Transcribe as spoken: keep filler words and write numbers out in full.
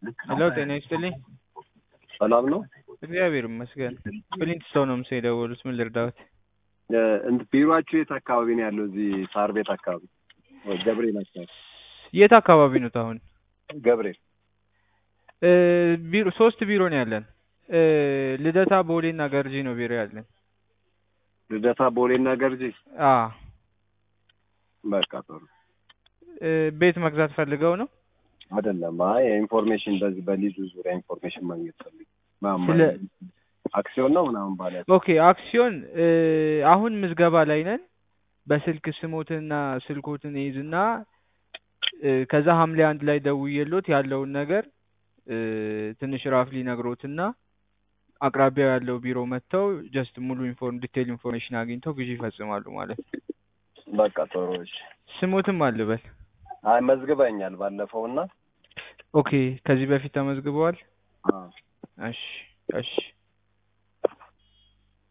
ሄሎ ጤና ይስጥልኝ። ሰላም ነው? እግዚአብሔር ይመስገን። ፕሊንት ስቶን ነው የምደውሉት፣ ምን ልርዳዎት? እንት ቢሮአችሁ የት አካባቢ ነው ያለው? እዚህ ሳር ቤት አካባቢ ወይ ገብርኤል አካባቢ? የት አካባቢ ነው አሁን? ገብርኤል እ ቢሮ ሶስት ቢሮ ነው ያለን። እ ልደታ፣ ቦሌና ገርጂ ነው ቢሮ ያለን። ልደታ፣ ቦሌና ገርጂ? አ በቃ ጥሩ። እ ቤት መግዛት ፈልገው ነው? አይደለም፣ አይ ኢንፎርሜሽን በዚህ በሊዙ ዙሪያ ኢንፎርሜሽን ማግኘት ፈልግ ማማ ስለ አክሲዮን ነው ምናምን ባለ። ኦኬ አክሲዮን እ አሁን ምዝገባ ላይ ነን። በስልክ ስሞትና ስልኮትን ይዝና እ ከዛ ሐምሌ አንድ ላይ ደውዬሎት ያለውን ነገር እ ትንሽ ራፍሊ ነግሮትና አቅራቢያው ያለው ቢሮ መጥተው ጀስት ሙሉ ኢንፎርም ዲቴል ኢንፎርሜሽን አግኝተው ግዢ ይፈጽማሉ ማለት ነው። በቃ ጥሩ። እሺ ስሞትም አልበል። አይ መዝግበኛል ባለፈውና። ኦኬ ከዚህ በፊት ተመዝግበዋል? አዎ። እሺ እሺ